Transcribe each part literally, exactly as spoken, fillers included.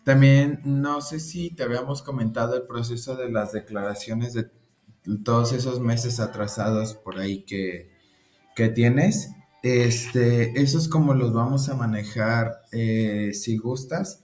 También no sé si te habíamos comentado el proceso de las declaraciones de todos esos meses atrasados por ahí que, que tienes. Este, esos como los vamos a manejar eh, si gustas,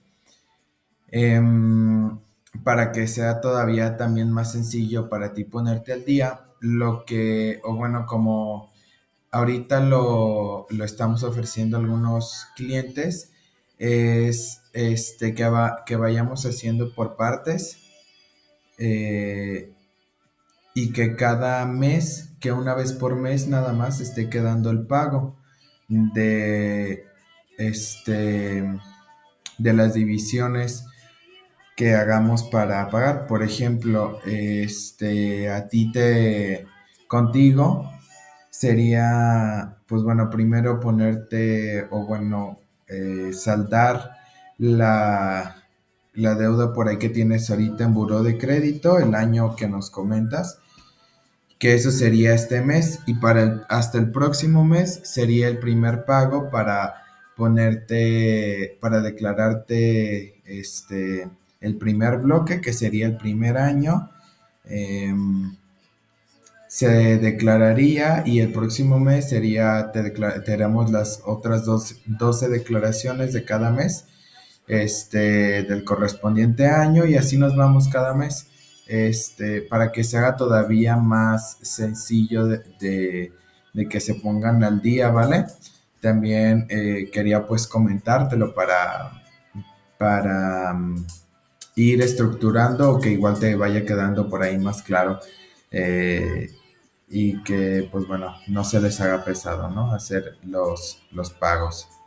em, para que sea todavía también más sencillo para ti ponerte al día. Lo que, o bueno, como ahorita lo, lo estamos ofreciendo a algunos clientes, es este, que, va, que vayamos haciendo por partes, eh, y que cada mes, que una vez por mes nada más esté quedando el pago de, este, de las divisiones que hagamos para pagar. Por ejemplo, este, a ti te, contigo, sería, pues bueno, primero ponerte, o bueno, eh, saldar la, la deuda por ahí que tienes ahorita en buró de crédito, el año que nos comentas, que eso sería este mes, y para el, hasta el próximo mes sería el primer pago para ponerte, para declararte este, el primer bloque, que sería el primer año. em, Se declararía y el próximo mes sería, te, decla- te haremos las otras dos, doce declaraciones de cada mes, este, del correspondiente año, y así nos vamos cada mes, este, para que se haga todavía más sencillo de, de- de que se pongan al día, ¿vale? También eh, quería pues comentártelo para, para mm, ir estructurando, o que igual te vaya quedando por ahí más claro, eh, y que pues bueno, no se les haga pesado, ¿no? Hacer los, los pagos.